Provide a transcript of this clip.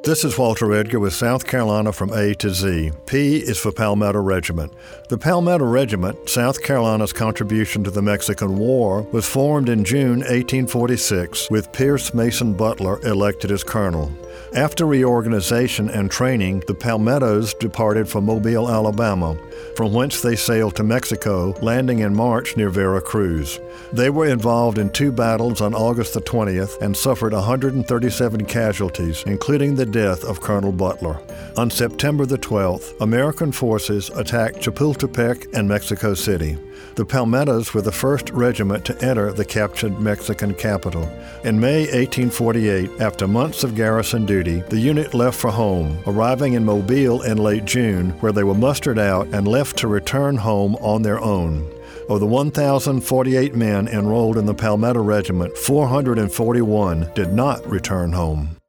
This is Walter Edgar with South Carolina from A to Z. P is for Palmetto Regiment. The Palmetto Regiment, South Carolina's contribution to the Mexican War, was formed in June 1846 with Pierce Mason Butler elected as colonel. After reorganization and training, the Palmettos departed for Mobile, Alabama, from whence they sailed to Mexico, landing in March near Veracruz. They were involved in 2 battles on August the 20th and suffered 137 casualties, including the death of Colonel Butler. On September the 12th, American forces attacked Chapultepec and Mexico City. The Palmettos were the first regiment to enter the captured Mexican capital. In May 1848, after months of garrison duty, the unit left for home, arriving in Mobile in late June, where they were mustered out and left to return home on their own. Of the 1,048 men enrolled in the Palmetto Regiment, 441 did not return home.